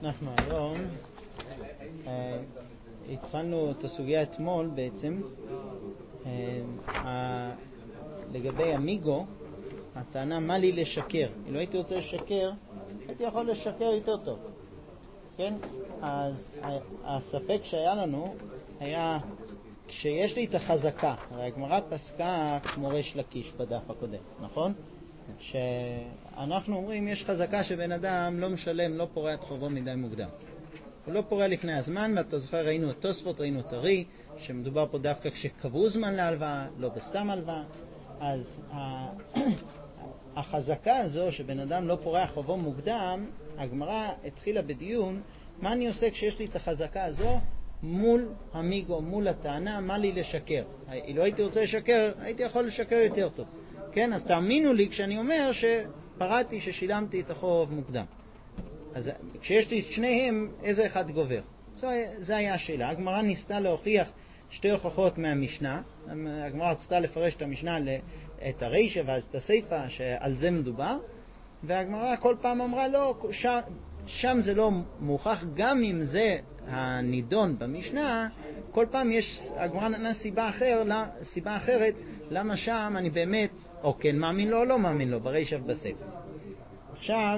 אנחנו היום התחלנו את הסוגיה אתמול בעצם לגבי אמיגו, הטענה מה לי לשקר. אם לא הייתי רוצה לשקר, הייתי יכול לשקר יותר טוב. כן? אז הספק שהיה לנו היה כשיש לי את החזקה. הרי הגמרא פסקה כמו ריש לקיש בדף הקודם, נכון? שאנחנו אומרים יש חזקה שבן אדם לא משלם, לא פורע את חובו מדי מוקדם. הוא לא פורע לפני הזמן, ואתה זוכר ראינו את תוספות, ראינו את הרי, שמדובר פה דווקא כשקבעו זמן להלוואה, לא בסתם הלוואה. אז החזקה הזו שבן אדם לא פורע חובו מוקדם, הגמרא התחילה בדיון, מה אני עושה כשיש לי את החזקה הזו מול המיגו, מול הטענה, מה לי לשקר? לא הייתי רוצה לשקר, הייתי יכול לשקר יותר טוב. כן, אז תאמינו לי כשאני אומר שפרעתי, ששילמתי את החוב מוקדם. אז כשיש לי את שניהם, איזה אחד גובר? זה היה השאלה. הגמרא ניסתה להוכיח שתי הוכחות מהמשנה. הגמרא רצתה לפרש את המשנה את הרישא ואז את הסיפא, שעל זה מדובר. והגמרא כל פעם אמרה לא, שם זה לא מוכח, גם אם זה הנידון במשנה, כל פעם יש, הגמרא נתנה סיבה אחרת, למה שם אני באמת, או כן מאמין לו או לא מאמין לו, ברישא ובסיפא. עכשיו,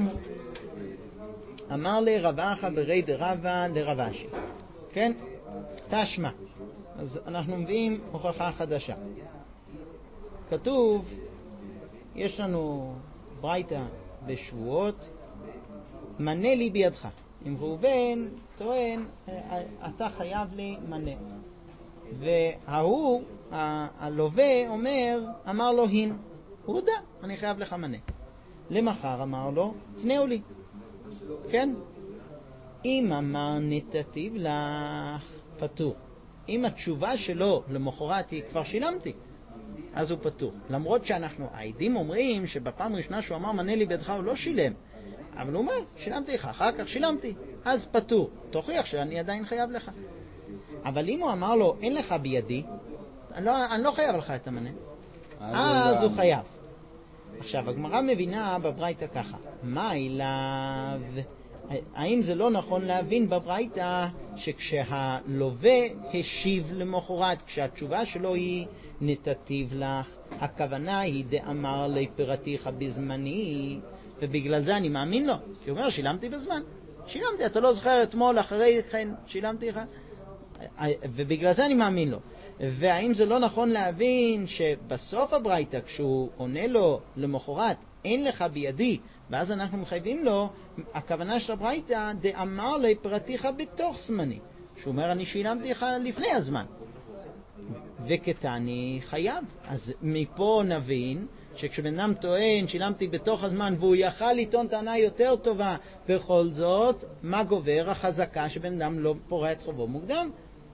אמר לי רב אחא ברי דרבא לרב אשי, כן? תשמע. אז אנחנו מביאים הוכחה חדשה. כתוב, יש לנו ברייתא בשבועות, מנה לי בידך. אם ראובן טוען, אתה חייב לי מנה. והוא, הלווה, אמר לו הין. הוא יודע, אני חייב לך מנה. למחר אמר לו, תנאו לי. כן? אם אמר נתתיו לך, פטור. אם התשובה שלו למחרת היא כבר שילמתי, אז הוא פטור. למרות שאנחנו, העדים אומרים שבפעם הראשונה שהוא אמר מנה לי בידך הוא לא שילם. אבל הוא אומר, שילמתי לך, אחר כך שילמתי, אז פטור. תוכיח שאני עדיין חייב לך. אבל אם הוא אמר לו, אין לך בידי, אני לא חייב לך את המנה, אז הוא חייב. עכשיו, הגמרא מבינה בברייתא ככה, מה אליו? האם זה לא נכון להבין בברייתא שכשהלווה השיב למחרת, כשהתשובה שלו היא נתתיו לך, הכוונה היא דאמר לי פרעתיך בזמני, ובגלל זה אני מאמין לו, כי הוא אומר שילמתי בזמן, שילמתי, אתה לא זוכר אתמול אחרי כן שילמתי לך, ובגלל זה אני מאמין לו. והאם זה לא נכון להבין שבסוף הברייתא כשהוא עונה לו למחרת אין לך בידי, ואז אנחנו מחייבים לו, הכוונה של הברייתא דאמר לי פרעתיך בתוך זמני, שהוא אומר אני שילמתי לך לפני הזמן, וכתני חייב. אז מפה נבין שכשבן אדם טוען שילמתי בתוך הזמן והוא יכל לטעון טענה יותר טובה, בכל זאת מה גובר? החזקה שבן אדם לא פורע את חובו מוקדם.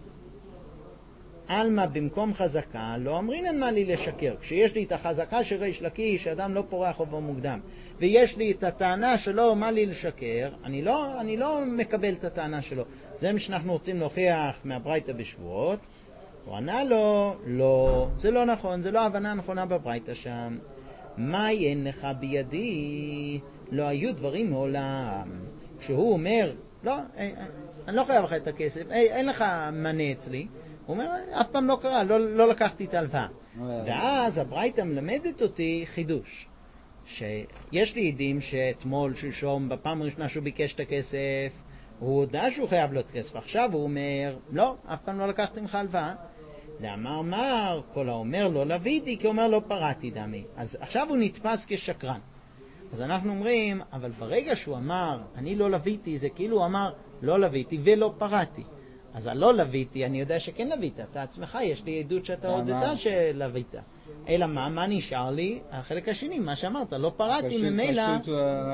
אלמה במקום חזקה לא אומרינן מה לי לשקר. כשיש לי את החזקה של ריש לקיש שאדם לא פורע חובו מוקדם, ויש לי את הטענה שלו מה לי לשקר, אני לא מקבל את הטענה שלו. זה מה שאנחנו רוצים להוכיח מהברייתא בשבועות. הוא ענה לו, לא, זה לא נכון, זה לא הבנה נכונה בברייתא שם. מה אין לך בידי? לא היו דברים מעולם. כשהוא אומר, לא, אני לא חייב לך את הכסף, אין לך מנה אצלי, הוא אומר, אף פעם לא קרה, לא לקחתי את ההלוואה. ואז הברייתא מלמדת אותי חידוש, שיש לי עדים שאתמול, שלשום, בפעם הראשונה שהוא ביקש את הכסף, הוא יודע שהוא חייב לו את הכסף. עכשיו הוא אומר, לא, אף פעם לא לקחתי ממך הלוואה. לאמר מר, כל האומר לא לוויתי, כי אומר לא פרעתי דמי. אז עכשיו הוא נתפס כשקרן. אז אנחנו אומרים, אבל ברגע שהוא אמר, אני לא לוויתי, זה כאילו הוא אמר, לא לוויתי ולא פרעתי. אז הלא לוויתי, אני יודע שכן לווית. אתה עצמך, יש לי עדות שאתה הודתה שלווית. אלא מה נשאר לי? החלק השני, מה שאמרת, לא פרעתי ממילא. פשוט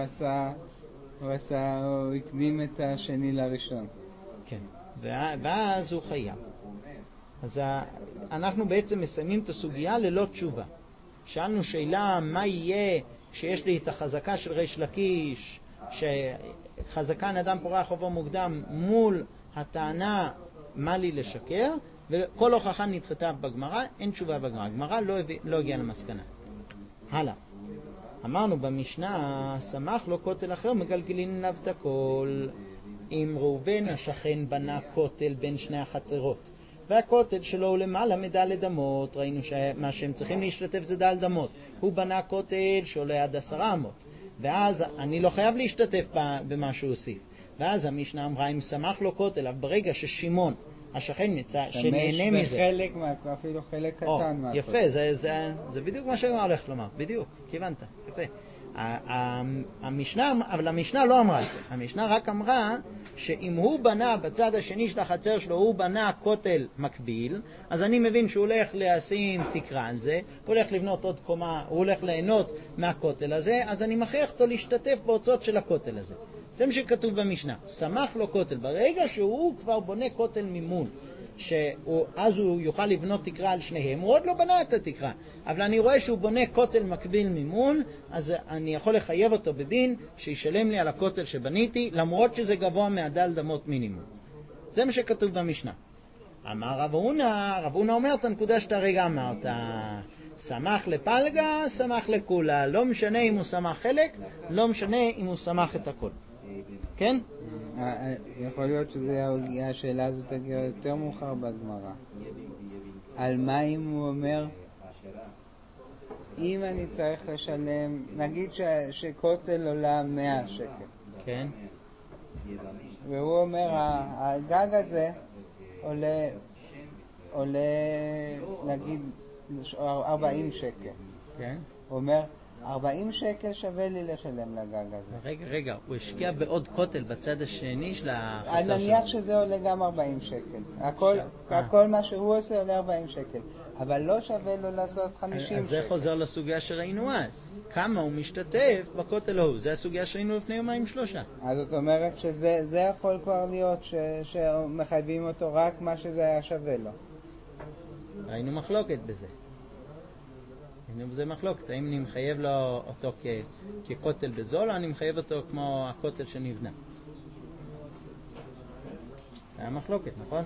הוא הקדים את השני לראשון. כן, ואז הוא חייב. אז אנחנו בעצם מסיימים את הסוגיה ללא תשובה. שאלנו שאלה, מה יהיה כשיש לי את החזקה של ריש לקיש, שחזקה נדם פורע חובו מוקדם, מול הטענה מה לי לשקר, וכל הוכחה נדחתה בגמרא, אין תשובה בגמרא. הגמרא לא הגיעה למסקנה. הלאה. אמרנו במשנה, שמח לו כותל אחר, מגלגלין עליו את הכל. אם ראובן השכן בנה כותל בין שני החצרות, והכותל שלו הוא למעלה מדלת אמות, ראינו שמה שהם צריכים להשתתף זה דלת אמות. הוא בנה כותל שעולה עד 10 אמות, ואז אני לא חייב להשתתף במה שהוא הוסיף. ואז המשנה אמרה, אם שמח לו כותל, אבל ברגע ששמעון השכן שנהנה מזה, בחלק, אפילו חלק קטן מהכותל. יפה, זה בדיוק מה שאני הולך לומר, בדיוק, כיוונת, יפה. אבל המשנה לא אמרה את זה. המשנה רק אמרה שאם הוא בנה בצד השני של החצר שלו, הוא בנה כותל מקביל, אז אני מבין שהוא הולך לשים תקרה על זה, הוא הולך לבנות עוד קומה, הוא הולך ליהנות מהכותל הזה, אז אני מכריח אותו להשתתף בהוצאות של הכותל הזה. זה מה שכתוב במשנה. שמח לו כותל. ברגע שהוא כבר בונה כותל מימון, אז הוא יוכל לבנות תקרה על שניהם, הוא עוד לא בנה את התקרה, אבל אני רואה שהוא בונה כותל מקביל מימון, אז אני יכול לחייב אותו בדין שישלם לי על הכותל שבניתי, למרות שזה גבוה מהדלת אמות מינימום. זה מה שכתוב במשנה. אמר רב הונא אומר את הנקודה שאתה רגע אמרת, שמח לפלגה, שמח לכולה, לא משנה אם הוא שמח חלק, לא משנה אם הוא שמח את הכל. כן? יכול להיות שהשאלה הזאת תגיע יותר מאוחר בגמרא. על מה אם הוא אומר, אם אני צריך לשלם, נגיד שכותל עולה 100 שקל. כן. והוא אומר, הגג הזה עולה נגיד 40 שקל. כן. הוא אומר, 40 שקל שווה לי לשלם לגג הזה. רגע, הוא השקיע בעוד כותל בצד השני של החצר שלו. נניח שזה עולה גם 40 שקל. הכל מה שהוא עושה עולה 40 שקל. אבל לא שווה לו לעשות 50 שקל. אז זה חוזר לסוגיה שראינו אז. כמה הוא משתתף בכותל ההוא. זה הסוגיה שראינו לפני 2-3. אז זאת אומרת שזה יכול כבר להיות שמחייבים אותו רק מה שזה היה שווה לו. ראינו מחלוקת בזה. זה מחלוקת, האם אני מחייב לו אותו ככותל בזול, או אני מחייב אותו כמו הכותל שנבנה. זה היה מחלוקת, נכון?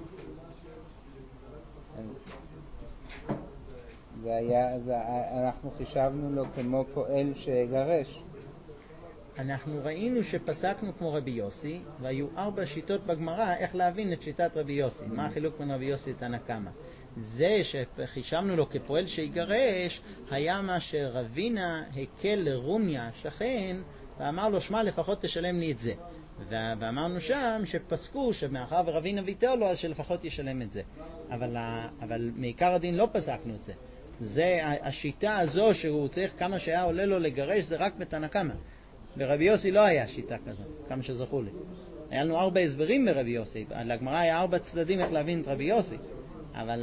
אנחנו חישבנו לו כמו פועל שגרש. אנחנו ראינו שפסקנו כמו רבי יוסי, והיו 4 שיטות בגמרא איך להבין את שיטת רבי יוסי. מה החילוק בין רבי יוסי תנא קמא? זה שחישבנו לו כפועל שיגרש, היה מה שרבינה הקל לרוניה שכן, ואמר לו, שמע, לפחות תשלם לי את זה. ואמרנו שם שפסקו שמאחר ורבינה ויתר לו, אז שלפחות ישלם את זה. אבל מעיקר הדין לא פסקנו את זה. זה השיטה הזו שהוא צריך כמה שהיה עולה לו לגרש, זה רק בתנא קמא. ברבי יוסי לא היה שיטה כזו, כמה שזכו לי. היה לנו 4 הסברים ברבי יוסי, לגמרא היה 4 צדדים איך להבין את רבי יוסי, אבל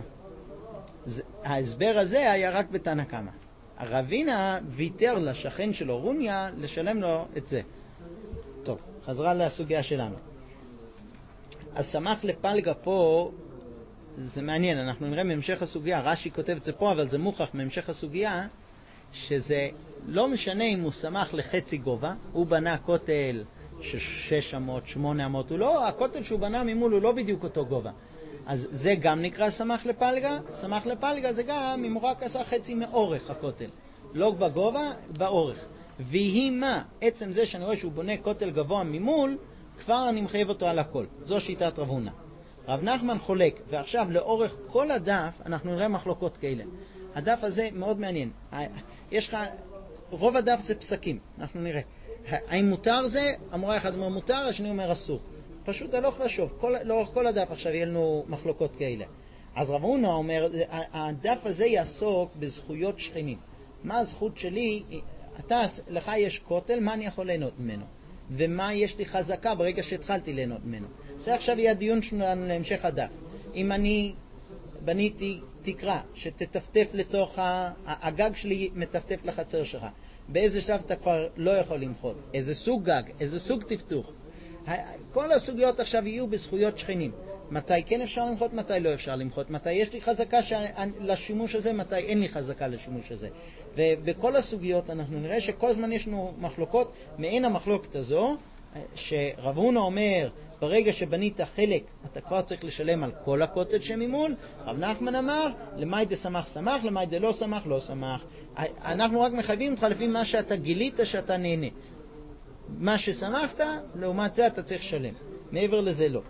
ההסבר הזה היה רק בתנא קמא. הרבינה ויתר לשכן שלו רוניה לשלם לו את זה. טוב, חזרה לסוגיה שלנו. אז שמח לפלגה פה, זה מעניין, אנחנו נראה מהמשך הסוגיה, רש"י כותב את זה פה, אבל זה מוכח מהמשך הסוגיה, שזה לא משנה אם הוא שמח לחצי גובה, הוא בנה כותל 600, 800, הכותל שהוא בנה ממול הוא לא בדיוק אותו גובה. אז זה גם נקרא שמח לפלגה. שמח לפלגה זה גם אם הוא רק עשה חצי מאורך הכותל, לא בגובה, באורך. והיא מה? עצם זה שאני רואה שהוא בונה כותל גבוה ממול, כבר אני מחייב אותו על הכל. זו שיטת רב הונא. רב נחמן חולק, ועכשיו לאורך כל הדף אנחנו נראה מחלוקות כאלה. הדף הזה מאוד מעניין. יש לך, רוב הדף זה פסקים, אנחנו נראה. האם מותר זה? המורה אחד אומר מותר, השני אומר אסור. פשוט הלוך לשוב, לאורך כל הדף עכשיו יהיה לנו מחלוקות כאלה. אז רב הונא אומר, הדף הזה יעסוק בזכויות שכנים. מה הזכות שלי? לך יש כותל, מה אני יכול ליהנות ממנו? ומה יש לי חזקה ברגע שהתחלתי ליהנות ממנו? זה עכשיו יהיה הדיון שלנו להמשך הדף. אם אני בניתי תקרה שתטפטף לתוך הגג שלי, מטפטף לחצר שלך, באיזה שלב אתה כבר לא יכול למחות? איזה סוג גג? איזה סוג טפטוף? כל הסוגיות עכשיו יהיו בזכויות שכנים. מתי כן אפשר למחות, מתי לא אפשר למחות, מתי יש לי חזקה לשימוש הזה, מתי אין לי חזקה לשימוש הזה. ובכל הסוגיות אנחנו נראה שכל זמן יש לנו מחלוקות, מעין המחלוקת הזו שרב הונא אומר, ברגע שבנית חלק, אתה כבר צריך לשלם על כל הכותל שממול. רב נחמן אמר, למאי דשמח שמח, למאי דלא שמח לא שמח. אנחנו רק מחייבים אותך לפי מה שאתה גילית שאתה נהנה. מה ששמחת, לעומת זה אתה צריך לשלם. מעבר לזה לא.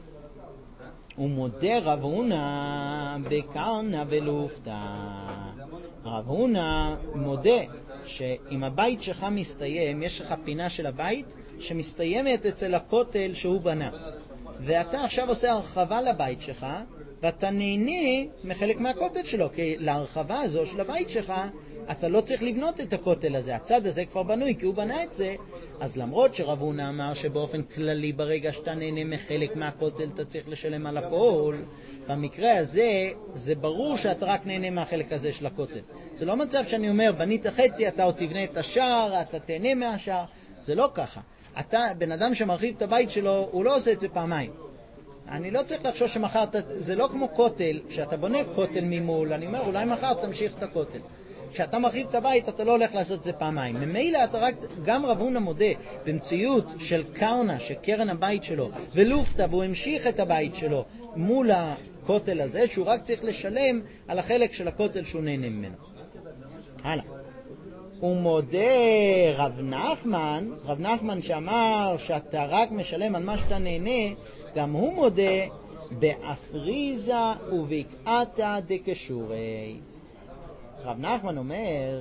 ומודה רב הונא בקרנא ולופתא. רב הונא מודה שאם הבית שלך מסתיים, יש לך פינה של הבית שמסתיימת אצל הכותל שהוא בנה, ואתה עכשיו עושה הרחבה לבית שלך, ואתה נהנה מחלק מהכותל שלו, כי להרחבה הזו של הבית שלך אתה לא צריך לבנות את הכותל הזה, הצד הזה כבר בנוי כי הוא בנה את זה. אז למרות שרב הונא אמר שבאופן כללי ברגע שאתה נהנה מחלק מהכותל אתה צריך לשלם על הכל, במקרה הזה זה ברור שאתה רק נהנה מהחלק הזה של הכותל. זה לא מצב שאני אומר בנית חצי אתה עוד תבנה את השער, אתה תהנה מהשער, זה לא ככה. בן אדם שמרחיב את הבית שלו הוא לא עושה את זה פעמיים. אני לא צריך לחשוב שמחר, זה לא כמו כותל, שאתה בונה כותל ממול, אני אומר אולי מחר תמשיך את הכותל. כשאתה מרחיב את הבית אתה לא הולך לעשות את זה פעמיים. ממילא אתה רק, גם רב הונא מודה במציאות של קרנא שקרן הבית שלו ולופתא והוא המשיך את הבית שלו מול הכותל הזה, שהוא רק צריך לשלם על החלק של הכותל שהוא נהנה ממנו. הלאה. הוא מודה רב נחמן שאמר שאתה רק משלם על מה שאתה נהנה, גם הוא מודה באפריזה ובקעתא דקשורי. רב נחמן אומר,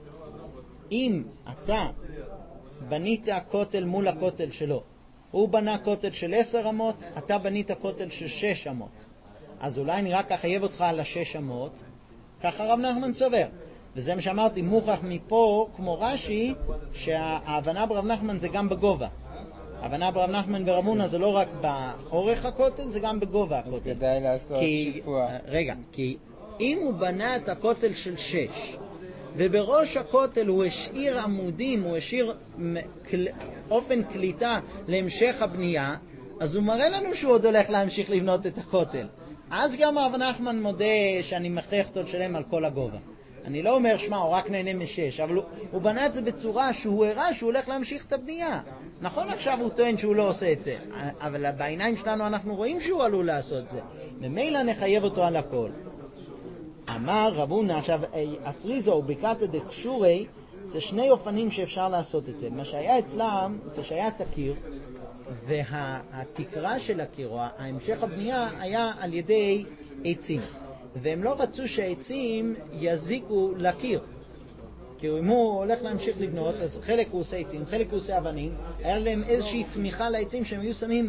אם אתה בנית כותל מול הכותל שלו, הוא בנה כותל של 10 אמות, אתה בנית כותל של 6 אמות, אז אולי אני רק אחייב אותך על 6 אמות, ככה רב נחמן סובר. וזה מה שאמרתי, מוכח מפה כמו רש"י, שההבנה ברב נחמן זה גם בגובה. ההבנה ברב נחמן ורב הונא זה לא רק באורך הכותל, זה גם בגובה הכותל. אז כדאי לעשות שיפוע. רגע, כי אם הוא בנה את הכותל של 6, ובראש הכותל הוא השאיר עמודים, הוא השאיר אופן קליטה להמשך הבנייה, אז הוא מראה לנו שהוא עוד הולך להמשיך לבנות את הכותל. אז גם רב נחמן מודה שאני מכריח אותו לשלם על כל הגובה. אני לא אומר, שמה, הוא רק נהנה מ6, אבל הוא בנה את זה בצורה שהוא הראה שהוא הולך להמשיך את הבנייה. נכון, עכשיו הוא טוען שהוא לא עושה את זה, אבל בעיניים שלנו אנחנו רואים שהוא עלול לעשות את זה. ממילא נחייב אותו על הכל. אמר רב הונא, עכשיו, אפריזו ובקעתא דקשורי, זה 2 אופנים שאפשר לעשות את זה. מה שהיה אצלם, זה שהיה את הקיר, והתקרה של הקיר, או המשך הבנייה, היה על ידי עצים. והם לא רצו שהעצים יזיקו לקיר. כי אם הוא הולך להמשיך לבנות, אז חלק הוא עושה עצים, חלק הוא עושה אבנים, היה להם איזושהי תמיכה לעצים שהם היו שמים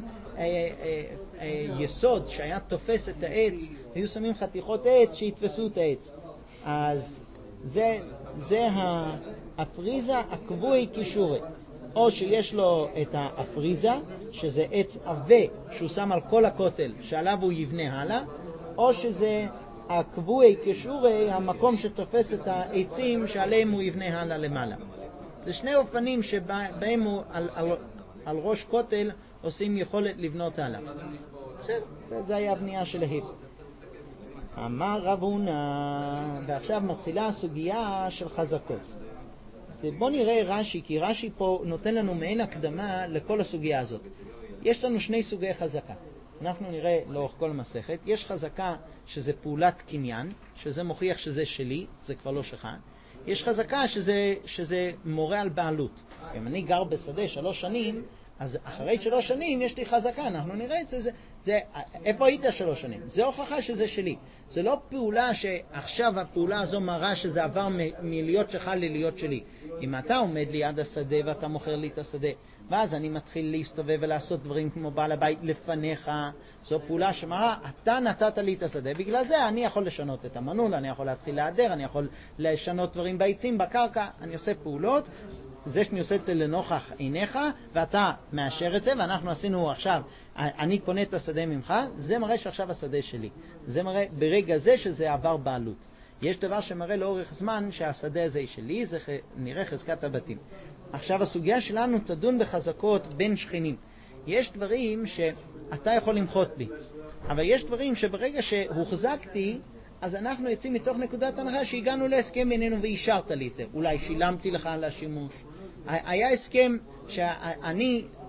יסוד שהיה תופס את העץ, היו שמים חתיכות עץ שיתפסו את העץ. אז זה האפריזה הקבועי קישורי. או שיש לו את האפריזה, שזה עץ עבה שהוא שם על כל הכותל שעליו הוא יבנה הלאה, או שזה הקבועי קישורי, המקום שתופס את העצים שעליהם הוא יבנה הלאה למעלה. זה 2 אופנים שבהם הוא על ראש כותל עושים יכולת לבנות הלאה. זה היה הבנייה שלהם. אמר רב הונא, ועכשיו מתחילה הסוגיה של חזקות. בוא נראה רש"י, כי רש"י פה נותן לנו מעין הקדמה לכל הסוגיה הזאת. יש לנו 2 סוגי חזקה. אנחנו נראה לאורך כל המסכת. יש חזקה שזה פעולת קניין, שזה מוכיח שזה שלי, זה כבר לא שלך. יש חזקה שזה מורה על בעלות. אם אני גר בשדה 3 שנים, אז אחרי 3 שנים יש לי חזקה, אנחנו נראה את זה. איפה היית 3 שנים? זה הוכחה שזה שלי. זה לא פעולה שעכשיו הפעולה הזו מראה שזה עבר מלהיות שלך ללהיות שלי. אם אתה עומד ליד השדה ואתה מוכר לי את השדה, ואז אני מתחיל להסתובב ולעשות דברים כמו בעל הבית לפניך, זו פעולה שמראה, אתה נתת לי את השדה, בגלל זה אני יכול לשנות את המנעול, אני יכול להתחיל להיעדר, אני יכול לשנות דברים בעצים, בקרקע, אני עושה פעולות. זה שאני עושה את זה לנוכח עיניך, ואתה מאשר את זה, ואנחנו עשינו עכשיו, אני קונה את השדה ממך, זה מראה שעכשיו השדה שלי. זה מראה ברגע זה שזה עבר בעלות. יש דבר שמראה לאורך זמן שהשדה הזה שלי, זה נראה חזקת הבתים. עכשיו הסוגיה שלנו תדון בחזקות בין שכנים. יש דברים שאתה יכול למחות לי, אבל יש דברים שברגע שהוחזקתי, אז אנחנו יוצאים מתוך נקודת הנחה שהגענו להסכם בינינו ואישרת לי את זה. אולי שילמתי לך על השימוש. היה הסכם שאני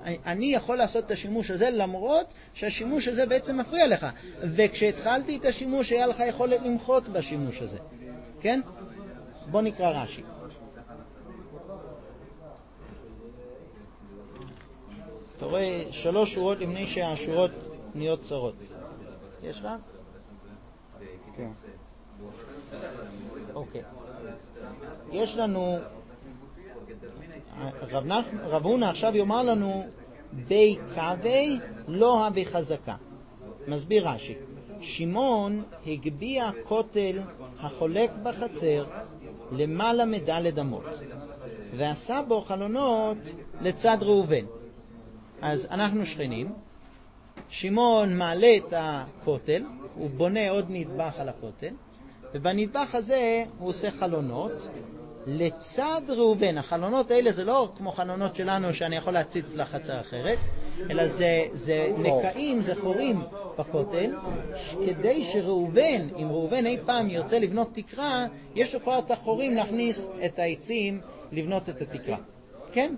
אני יכול לעשות את השימוש הזה למרות שהשימוש הזה בעצם מפריע לך. וכשהתחלתי את השימוש היה לך יכולת למחות בשימוש הזה. כן? בוא נקרא רש"י. אתה רואה 3 שורות לפני שהשורות נהיות צרות. יש לך? כן. אוקיי. יש לנו, רב הונא עכשיו יאמר לנו, בי קווי לא הווה חזקה. מסביר רש"י. שמעון הגביע כותל החולק בחצר למעלה מדלת אמות, ועשה בו חלונות לצד ראובן. אז אנחנו שכנים. שמעון מעלה את הכותל, הוא בונה עוד נדבך על הכותל, ובנדבך הזה הוא עושה חלונות לצד ראובן. החלונות האלה זה לא כמו חלונות שלנו שאני יכול להציץ לחצר אחרת, אלא זה נקעים, זה חורים בכותל, כדי שראובן, אם ראובן אי פעם ירצה לבנות תקרה, יש לו כבר את החורים להכניס את העצים לבנות את התקרה. כן?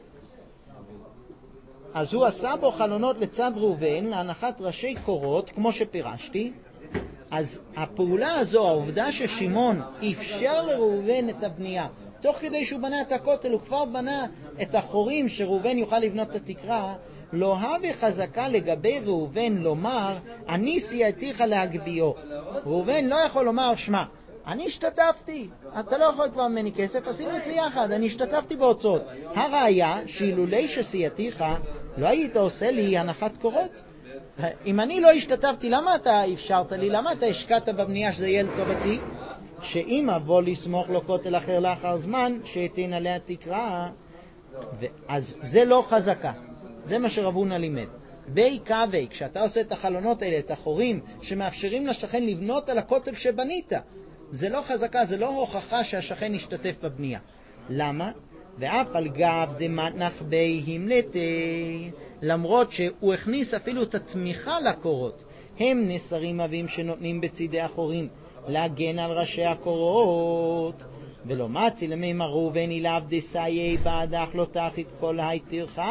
אז הוא עשה בו חלונות לצד ראובן להנחת ראשי קורות, כמו שפירשתי. אז הפעולה הזו, העובדה ששמעון אפשר לראובן את הבנייה, תוך כדי שהוא בנה את הכותל, הוא כבר בנה את החורים שראובן יוכל לבנות את התקרה, לא הווה חזקה לגבי ראובן לומר, אני סייעתיך להגביהו. ראובן לא יכול לומר, שמע, אני השתתפתי, אתה לא יכול כבר ממני כסף, עשינו את זה יחד, אני השתתפתי בהוצאות. הראיה שאילולי שסייעתיך לא היית עושה לי הנחת קורות. אם אני לא השתתפתי, למה אתה אפשרת לי? למה אתה השקעת בבנייה שזה יהיה לטובתי? שאם אבוא לסמוך לו כותל אחר לאחר זמן, שתין עליה תקרה. אז זה לא חזקה. זה מה שרב הונא לימד. בי קווי, כשאתה עושה את החלונות האלה, את החורים שמאפשרים לשכן לבנות על הכותל שבנית, זה לא חזקה, זה לא הוכחה שהשכן ישתתף בבנייה. למה? ואף על גב דמתנח בי המלטי, למרות שהוא הכניס אפילו את התמיכה לקורות, הם נסרים אבים שנותנים בצידי החורים להגן על ראשי הקורות. ולא מצי למימר ראובן אליו דסייי בעדך לא תחית כל היתירך.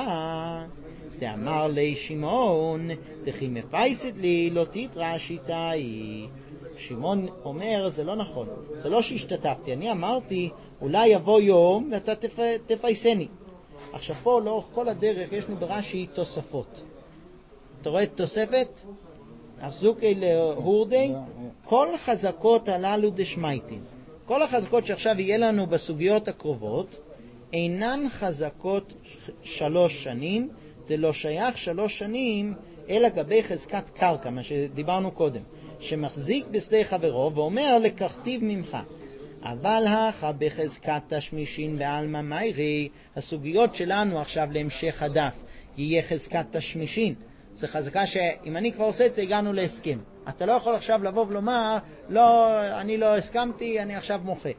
דאמר לי שמעון דכי מפייסת לי לא תתרע שיטאי. שמעון אומר, זה לא נכון, זה לא שהשתתפתי, אני אמרתי אולי יבוא יום ואתה תפייסני. עכשיו פה לאורך כל הדרך יש לנו ברש"י תוספות. אתה רואה את תוספת? אחזוקי להורדי, כל חזקות הללו דשמייטין. כל החזקות שעכשיו יהיה לנו בסוגיות הקרובות אינן חזקות 3 שנים, זה לא שייך 3 שנים אלא גבי חזקת קרקע, מה שדיברנו קודם, שמחזיק בשדה חברו ואומר לקחתיו ממך. אבל הכה בחזקת תשמישין ועלמא מיירי, הסוגיות שלנו עכשיו להמשך הדף יהיה חזקת תשמישין. זה חזקה שאם אני כבר עושה את זה הגענו להסכם. אתה לא יכול עכשיו לבוא ולומר לא, אני לא הסכמתי, אני עכשיו מוחה.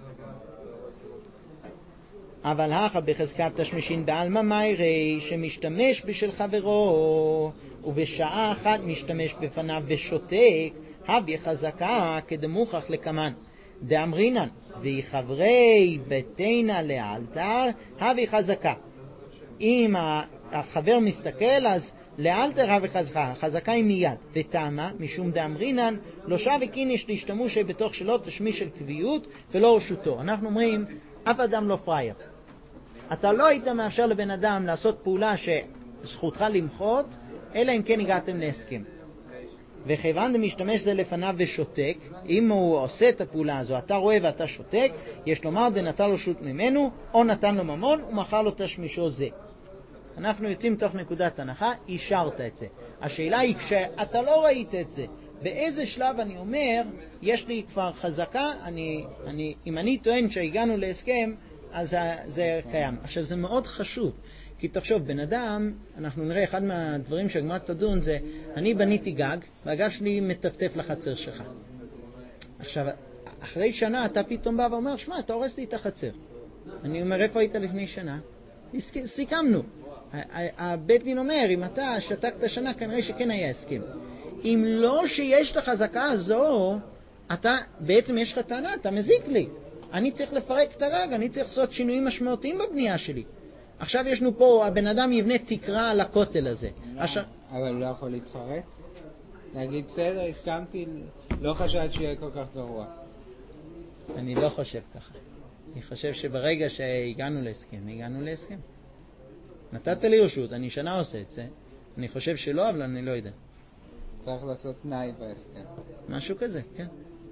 אבל הכה בחזקת תשמישין בעלמא מיירי, שמשתמש בשל חברו ובשעה אחת משתמש בפניו ושותק, הביא חזקה כדמוכח לקמן. דאמרינן ויחברי ביתנה לאלתר, הביא חזקה. אם החבר מסתכל אז לאלתר הביא חזקה, חזקה היא מיד. ותמה משום דאמרינן לא שווה קיניש להשתמושי בתוך שלא תשמיש של קביעות ולא רשותו. אנחנו אומרים אף אדם לא פרייר. אתה לא היית מאפשר לבן אדם לעשות פעולה שזכותך למחות, אלא אם כן הגעתם להסכם. וכיוון דמשתמש זה לפניו ושותק, אם הוא עושה את הפעולה הזו, אתה רואה ואתה שותק, יש לומר דנטל לו שות ממנו, או נתן לו ממון, ומחר לו תשמישו זה. אנחנו יוצאים תוך נקודת הנחה, אישרת את זה. השאלה היא, כשאתה לא ראית את זה, באיזה שלב אני אומר, יש לי כבר חזקה, אם אני טוען שהגענו להסכם, אז זה קיים. עכשיו זה מאוד חשוב, כי תחשוב, בן אדם, אנחנו נראה אחד מהדברים שהגמרא תדון זה, אני בניתי גג, והגג שלי מטפטף לחצר שלך. עכשיו, אחרי שנה אתה פתאום בא ואומר, שמע, אתה הורס לי את החצר. אני אומר, איפה היית לפני שנה? סיכמנו. הבית דין אומר, אם אתה שתקת שנה, כנראה שכן היה הסכם. אם לא שיש את החזקה הזו, אתה, בעצם יש לך טענה, אתה מזיק לי. אני צריך לפרק את הגג, אני צריך לעשות שינויים משמעותיים בבנייה שלי. עכשיו יש לנו פה, הבן אדם יבנה תקרה על הכותל הזה. אבל לא יכול להתחרט? להגיד, בסדר, הסכמתי, לא חשבת שיהיה כל כך גרוע. אני לא חושב ככה. אני חושב שברגע שהגענו להסכם. נתת לי רשות, אני שנה עושה את זה. אני חושב שלא, אבל אני לא יודע. צריך לעשות תנאי בהסכם. משהו כזה, כן.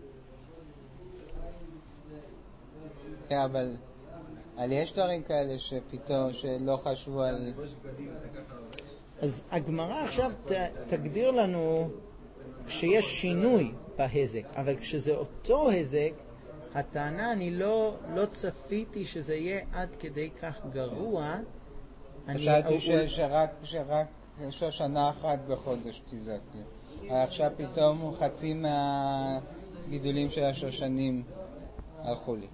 כן, אבל יש דברים כאלה שפתאום, שלא חשבו על... אז הגמרא עכשיו תגדיר לנו שיש שינוי בהזק, אבל כשזה אותו הזק, הטענה, אני לא צפיתי שזה יהיה עד כדי כך גרוע. חשבתי שרק שנה אחת בחודש תזכתי. עכשיו פתאום חצי מהגידולים של השושנים הלכו לי.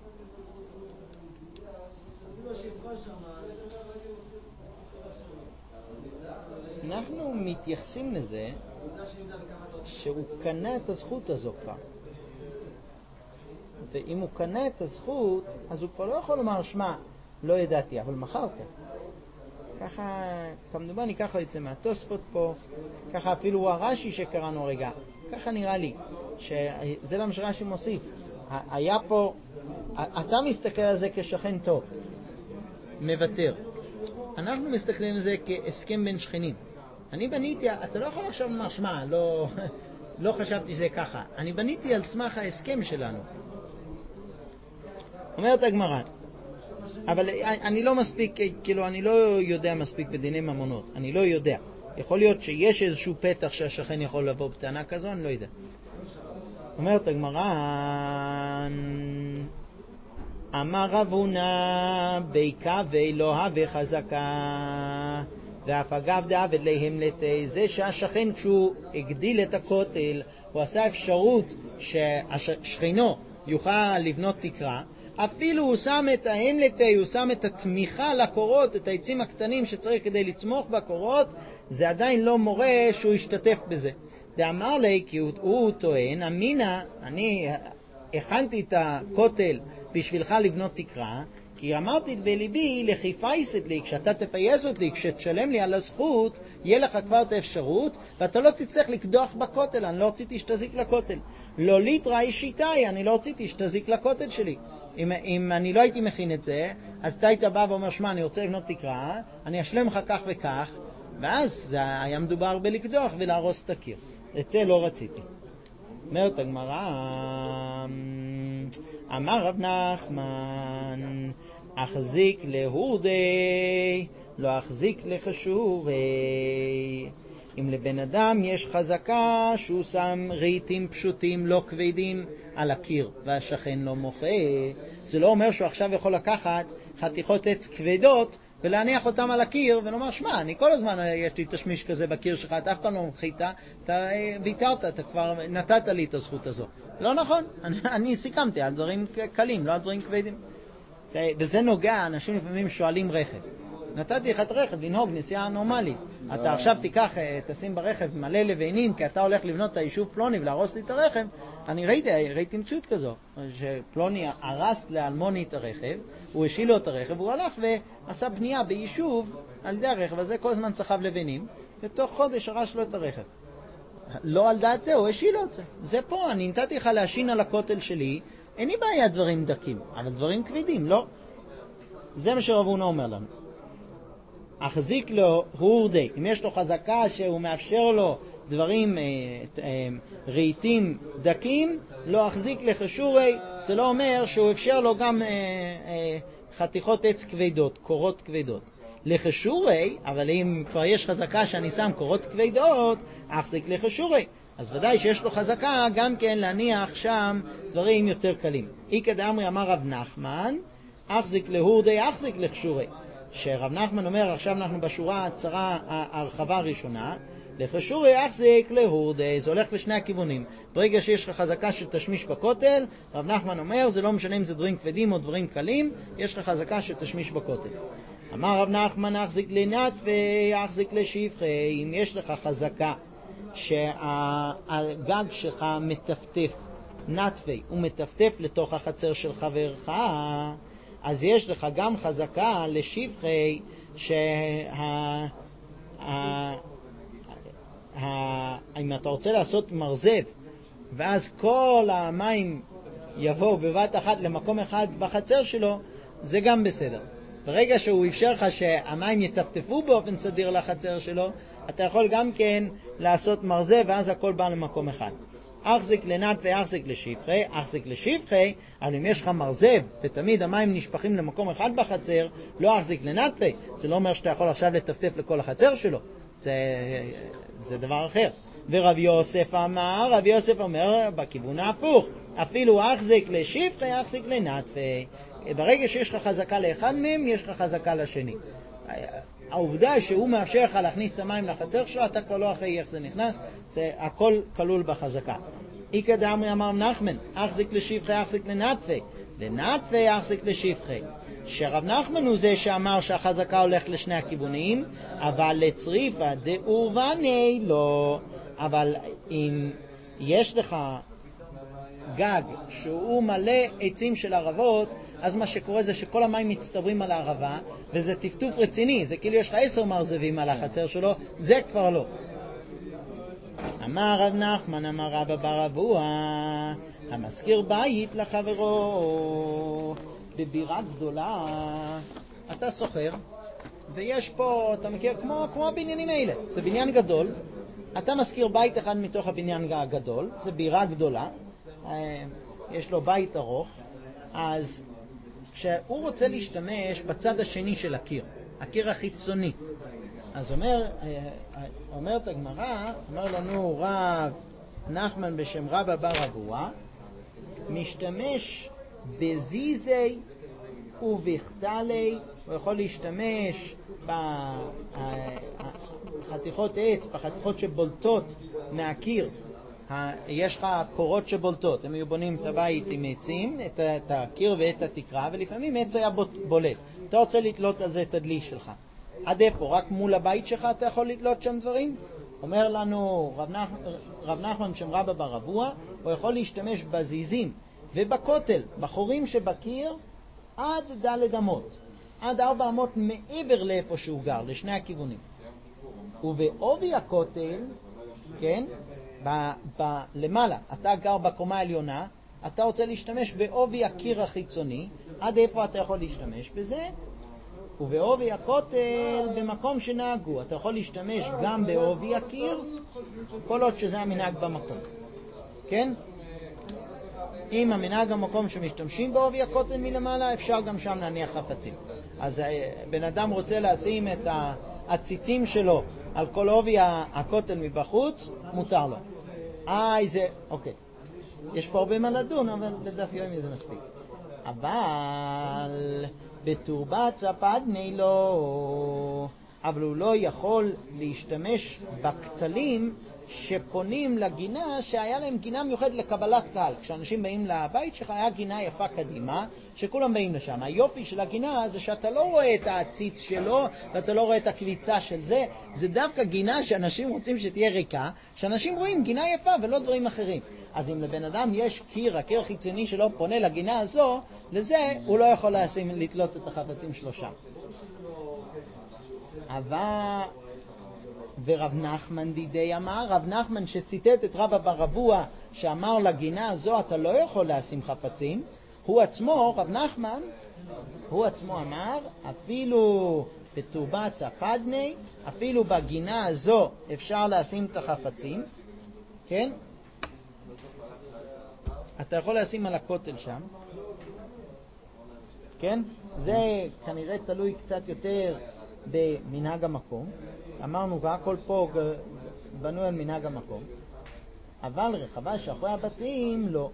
אנחנו מתייחסים לזה שהוא קנה את הזכות הזו כבר. ואם הוא קנה את הזכות, אז הוא כבר לא יכול לומר, שמע, לא ידעתי, אבל מכרת. ככה, כמדומני, ככה יצא מהתוספות פה, ככה אפילו הרש"י שקראנו רגע, ככה נראה לי, שזה למה שרש"י מוסיף. היה פה, אתה מסתכל על זה כשכן טוב, מוותר. אנחנו מסתכלים על זה כהסכם בין שכנים. אני בניתי, אתה לא יכול עכשיו לומר, שמע, לא חשבתי שזה ככה. אני בניתי על סמך ההסכם שלנו. אומרת הגמרא, אבל אני לא מספיק, כאילו אני לא יודע מספיק בדיני ממונות, אני לא יודע. יכול להיות שיש איזשהו פתח שהשכן יכול לבוא בטענה כזו, אני לא יודע. אומרת הגמרא, אמר רב הונא ביקה ולא הווה חזקה, ואף אגב דעבד להם לתי, זה שהשכן כשהוא הגדיל את הכותל, הוא עשה אפשרות שהשכנו יוכל לבנות תקרה, אפילו הוא שם את ההמלטי, הוא שם את התמיכה לקורות, את העצים הקטנים שצריך כדי לתמוך בקורות, זה עדיין לא מורה שהוא ישתתף בזה. דאמר לי, כי הוא טוען, אמינה, אני הכנתי את הכותל בשבילך לבנות תקרה, כי אמרתי בליבי, לחיפייסת לי, כשאתה תפייס אותי, כשתשלם לי על הזכות, יהיה לך כבר את האפשרות, ואתה לא תצטרך לקדוח בכותל, אני לא רציתי שתזיק לכותל. לא ליטראי שיטאי, אני לא רציתי שתזיק לכותל שלי. אם אני לא הייתי מכין את זה, אז אתה היית בא ואומר, שמע, אני רוצה לבנות תקרה, אני אשלם לך כך וכך, ואז זה היה מדובר בלקדוח ולהרוס את הקיר. את זה לא רציתי. אומרת הגמרא, אמר רב נחמן, אחזיק להורדי, לא אחזיק לחשורי. אם לבן אדם יש חזקה שהוא שם רהיטים פשוטים לא כבדים על הקיר והשכן לא מוחה, זה לא אומר שהוא עכשיו יכול לקחת חתיכות עץ כבדות ולהניח אותם על הקיר ולומר, שמע, אני כל הזמן יש לי תשמיש כזה בקיר שלך, אתה אף פעם לא מחית, אתה ויתרת, אתה כבר נתת לי את הזכות הזו. לא נכון, אני סיכמתי על דברים קלים, לא על דברים כבדים. וזה נוגע, אנשים לפעמים שואלים רכב. נתתי לך את רכב לנהוג נסיעה נורמלית. אתה עכשיו תיקח, תשים ברכב מלא לבנים, כי אתה הולך לבנות את היישוב פלוני ולהרוס לי את הרכב. אני ראיתי מציאות כזו, שפלוני הרס לאלמוני את הרכב, הוא השיל לו את הרכב, הוא הלך ועשה בנייה ביישוב על ידי הרכב הזה, כל הזמן צחב לבנים, ותוך חודש הרס לו את הרכב. לא על דעת זה, הוא השיל לו את זה. זה פה, אני נתתי לך להשין על הכותל שלי, אין לי בעיה דברים דקים, אבל דברים כבדים, לא. זה מה שרב הונא אומר לנו. אחזיק לו הורדי, אם יש לו חזקה שהוא מאפשר לו דברים רהיטים דקים, לא אחזיק לחשורי, זה לא אומר שהוא אפשר לו גם חתיכות עץ כבדות, קורות כבדות. לחשורי, אבל אם כבר יש חזקה שאני שם קורות כבדות, אחזיק לחשורי. אז ודאי שיש לו חזקה גם כן להניח שם דברים יותר קלים. איקא דאמרי אמר רב נחמן, אחזיק להורדי, אחזיק לחשורי. שרב נחמן אומר, עכשיו אנחנו בשורה הצרה, הרחבה הראשונה, לחשורי אחזיק להורדי, זה הולך לשני הכיוונים. ברגע שיש לך חזקה של תשמיש בכותל, רב נחמן אומר, זה לא משנה אם זה דברים כבדים או דברים קלים, יש לך חזקה של תשמיש בכותל. אמר רב נחמן, אחזיק לנטפי, אחזיק לשפחי, אם יש לך חזקה שהגג שלך מטפטף, נטפי, הוא מטפטף לתוך החצר של חברך, אז יש לך גם חזקה לשפחי, אם אתה רוצה לעשות מרזב ואז כל המים יבואו בבת אחת למקום אחד בחצר שלו, זה גם בסדר. ברגע שהוא אפשר לך שהמים יטפטפו באופן סדיר לחצר שלו, אתה יכול גם כן לעשות מרזב ואז הכל בא למקום אחד. אחזיק לנטפי, אחזיק לשפחי, אחזיק לשפחי, אבל אם יש לך מרזב ותמיד המים נשפכים למקום אחד בחצר, לא אחזיק לנטפי. זה לא אומר שאתה יכול עכשיו לטפטף לכל החצר שלו, זה דבר אחר. ורב יוסף אמר, רב יוסף אומר בכיוון ההפוך, אפילו אחזיק לשפחי, אחזיק לנטפי. ברגע שיש לך חזקה לאחד מהם, יש לך חזקה לשני. העובדה שהוא מאפשר לך להכניס את המים לחצר שלו, אתה כבר לא אחרי איך זה נכנס, זה הכל כלול בחזקה. איקא דאמרי אמר נחמן, אחזיק לשפחי, אחזיק לנטפי, לנטפי אחזיק לשפחי. שרב נחמן הוא זה שאמר שהחזקה הולך לשני הכיוונים, אבל לצריפה דאורבני לא. אבל אם יש לך גג שהוא מלא עצים של ערבות, אז מה שקורה זה שכל המים מצטברים על הערבה, וזה טפטוף רציני, זה כאילו יש לך 10 מרזבים על החצר שלו, זה כבר לא. אמר רב נחמן, אמר רבא בר אבוה, המזכיר בית לחברו בבירה גדולה. אתה סוחר, ויש פה, אתה מכיר, כמו הבניינים האלה, זה בניין גדול, אתה מזכיר בית אחד מתוך הבניין הגדול, זה בירה גדולה, יש לו בית ארוך, אז כשהוא רוצה להשתמש בצד השני של הקיר, הקיר החיצוני, אז אומרת הגמרא, אומר לנו רב נחמן בשם רבא בר אבוה, משתמש בזיזי ובכתלי, הוא יכול להשתמש בחתיכות עץ, בחתיכות שבולטות מהקיר. יש לך קורות שבולטות, הם היו בונים את הבית עם עצים, את הקיר ואת התקרה, ולפעמים עץ היה בולט. אתה רוצה לתלות על זה את הדלי שלך. עד איפה? רק מול הבית שלך אתה יכול לתלות שם דברים? אומר לנו רב נחמן בשם רבא בר אבוה, הוא יכול להשתמש בזיזים ובכותל, בחורים שבקיר, עד ד' אמות, עד 4 אמות מעבר לאיפה שהוא גר, לשני הכיוונים. ובעובי הכותל, כן, למעלה, אתה גר בקומה העליונה, אתה רוצה להשתמש בעובי הקיר החיצוני, עד איפה אתה יכול להשתמש בזה? ובעובי הכותל, במקום שנהגו, אתה יכול להשתמש גם בעובי הקיר, כל עוד שזה המנהג במקום. כן? אם המנהג המקום שמשתמשים בעובי הכותל מלמעלה, אפשר גם שם להניח חפצים. אז בן אדם רוצה לשים את הציצים שלו על כל עובי הכותל מבחוץ, מותר לו. אוקיי. יש פה הרבה מה לדון, אבל לדף יומי זה מספיק. אבל בתורבצה פדני לא, אבל הוא לא יכול להשתמש בקצלים שפונים לגינה, שהיה להם גינה מיוחדת לקבלת קהל. כשאנשים באים לבית שלך היה גינה יפה קדימה, שכולם באים לשם. היופי של הגינה זה שאתה לא רואה את העציץ שלו, ואתה לא רואה את הקביצה של זה. זה דווקא גינה שאנשים רוצים שתהיה ריקה, שאנשים רואים גינה יפה ולא דברים אחרים. אז אם לבן אדם יש קיר, הקיר החיצוני שלו פונה לגינה הזו, לזה הוא לא יכול לתלות את החפצים שלו שם. אבל ורב נחמן דידי אמר, רב נחמן שציטט את רבא בר אבוה שאמר לגינה הזו אתה לא יכול לשים חפצים, הוא עצמו, רב נחמן, הוא עצמו אמר אפילו בתורבצה פדני, אפילו בגינה הזו אפשר לשים את החפצים, כן? אתה יכול לשים על הכותל שם, כן? זה כנראה תלוי קצת יותר במנהג המקום. אמרנו, הכל פה בנו על מנהג המקום. אבל רחבה שאחרי הבתים, לא.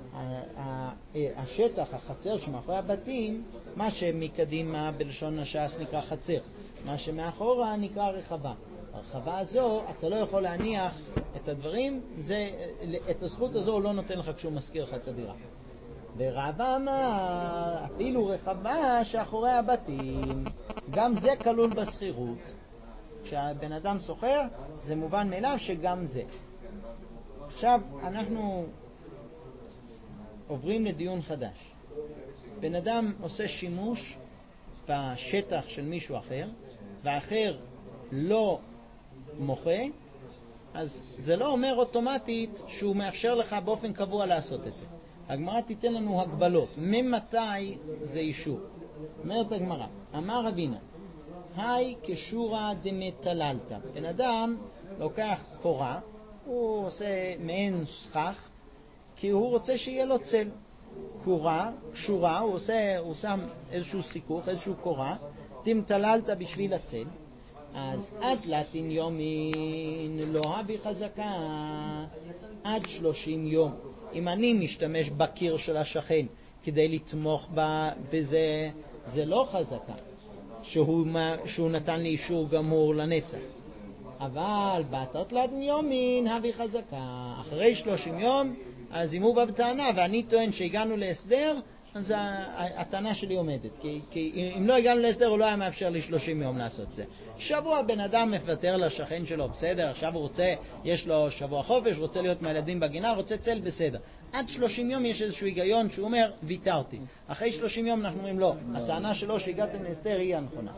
השטח, החצר שמאחורי הבתים, מה שמקדימה בלשון הש"ס נקרא חצר. מה שמאחורה נקרא רחבה. הרחבה הזו, אתה לא יכול להניח את הדברים, את הזכות הזו הוא לא נותן לך כשהוא מזכיר לך את הדירה. ורבא אמר, אפילו רחבה שאחורי הבתים, גם זה כלול בסחירות. כשהבן אדם סוחר, זה מובן מאליו שגם זה. עכשיו אנחנו עוברים לדיון חדש. בן אדם עושה שימוש בשטח של מישהו אחר, והאחר לא מוחה, אז זה לא אומר אוטומטית שהוא מאפשר לך באופן קבוע לעשות את זה. הגמרא תיתן לנו הגבלות. ממתי זה אישור? אומרת הגמרא, אמר רבינה, היי כשורה דמטללתא. בן אדם לוקח קורה, הוא עושה מעין סכך, כי הוא רוצה שיהיה לו צל. קשורה, הוא שם איזשהו סיכוך, איזשהו קורה, תמטללת בשביל הצל. אז עד תלתין יומין לא הביא חזקה, עד 30 יום. אם אני משתמש בקיר של השכן כדי לתמוך בזה, זה לא חזקה שהוא נתן לי אישור גמור לנצח. אבל בתר תלתין יומין הביא חזקה, אחרי 30 יום, אז אם הוא בא בטענה ואני טוען שהגענו להסדר, אז הטענה שלי עומדת. כי אם לא הגענו להסדר, הוא לא היה מאפשר לי 30 יום לעשות זה. שבוע בן אדם מפטר לשכן שלו, בסדר, עכשיו הוא רוצה, יש לו שבוע חופש, רוצה להיות מהילדים בגינה, רוצה צל, בסדר. עד 30 יום יש איזשהו היגיון שהוא אומר, ויתרתי. אחרי 30 יום אנחנו אומרים לא, הטענה שלו שהגעתם להסדר היא הנכונה.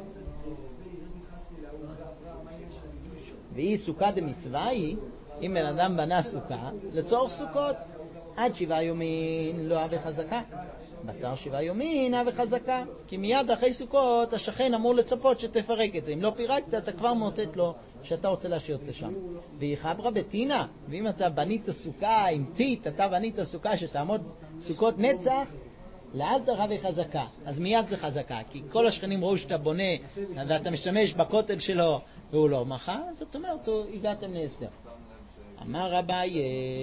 והיא סוכה דמצווה היא, אם בן אדם בנה סוכה, לצורך סוכות, עד 7 יומין לא הביא חזקה. בתר 7 יומין הביא חזקה, כי מיד אחרי סוכות השכן אמור לצפות שתפרק את זה. אם לא פירקת, אתה כבר מאותת לו שאתה רוצה להשאיר את זה שם. והיא חברה בתינה, ואם אתה בנית סוכה עם טיט, אתה בנית סוכה שתעמוד סוכות נצח, לאלתר הביא חזקה. אז מיד זה חזקה, כי כל השכנים ראו שאתה בונה ואתה משתמש בכותל שלו והוא לא מחה, אז את אומרת, הגעתם להסדר. אמר אביי,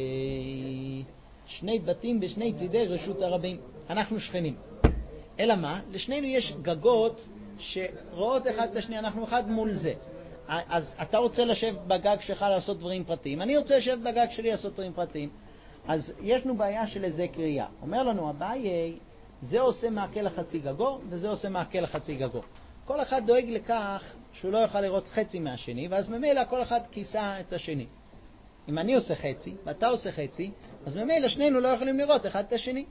2 בתים בשני צידי רשות הרבים. אנחנו שכנים. אלא מה? לשנינו יש גגות שרואות אחד את השני, אנחנו אחד מול זה. אז אתה רוצה לשבת בגג שלך לעשות דברים פרטיים, אני רוצה לשבת בגג שלי לעשות דברים פרטיים. אז יש לנו בעיה של איזה קריאה. אומר לנו אביי, זה עושה מעקל לחצי גגו וזה עושה מעקל לחצי גגו. כל אחד דואג לכך שהוא לא יוכל לראות חצי מהשני, ואז ממילא כל אחד כיסה את השני. אם אני עושה חצי ואתה עושה חצי, אז ממילא שנינו לא יכולים לראות אחד את השני.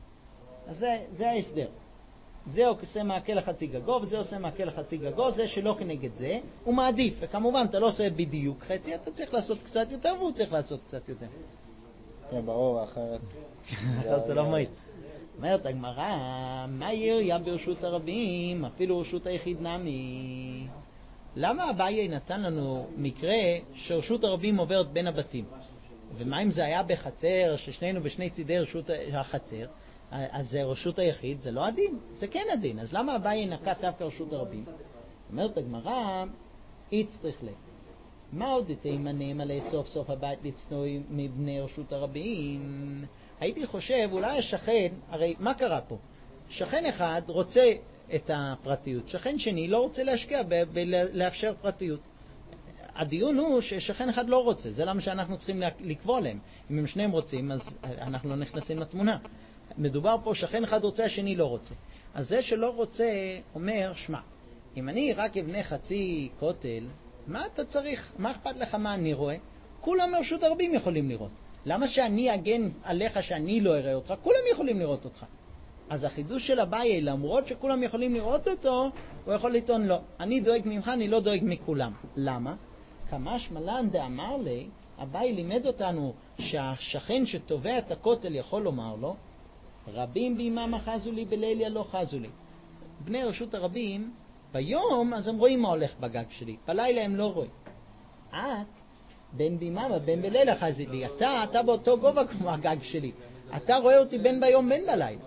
אז זה ההסדר. זה עושה מעקל לחצי גגו וזה עושה מעקל לחצי גגו, זה שלא כנגד זה, הוא מעדיף. וכמובן אתה לא עושה בדיוק חצי, אתה צריך לעשות קצת יותר והוא צריך לעשות קצת יותר. כן, ברור, אחרת אחרת זה לא מועיל. אומרת הגמרא, מה יריה ברשות הרבים, אפילו רשות היחיד נמי? למה אביי נתן לנו מקרה שרשות הרבים עוברת בין הבתים? ומה אם זה היה בחצר, ששנינו בשני צידי רשות החצר? אז זה רשות היחיד, זה לא הדין, זה כן הדין. אז למה אביי נקט דווקא רשות הרבים? אומרת הגמרא, איצטריך לב. מה עוד תימנם עלי סוף סוף הבית לצנוע מבני רשות הרבים? הייתי חושב, אולי השכן, הרי מה קרה פה? שכן אחד רוצה את הפרטיות, שכן שני לא רוצה להשקיע ולאפשר פרטיות. הדיון הוא ששכן אחד לא רוצה, זה למה שאנחנו צריכים לקבוע להם. אם הם שניהם רוצים, אז אנחנו לא נכנסים לתמונה. מדובר פה, שכן אחד רוצה, השני לא רוצה. אז זה שלא רוצה אומר, שמע, אם אני רק אבנה חצי כותל, מה אתה צריך? מה אכפת לך מה אני רואה? כולם מרשות הרבים יכולים לראות. למה שאני אגן עליך שאני לא אראה אותך? כולם יכולים לראות אותך. אז החידוש של אביי, למרות שכולם יכולים לראות אותו, הוא יכול לטעון לא. אני דואג ממך, אני לא דואג מכולם. למה? כמשמע לן דאמר לי, אביי לימד אותנו שהשכן שתובע את הכותל יכול לומר לו, רבים בימם אחזו לי, בלילה לא חזו לי. בני רשות הרבים, ביום אז הם רואים מה הולך בגג שלי, בלילה הם לא רואים. את, בין בימם ובין בלילה חזית לי, אתה באותו גובה כמו הגג שלי, אתה רואה אותי בין ביום בין בלילה.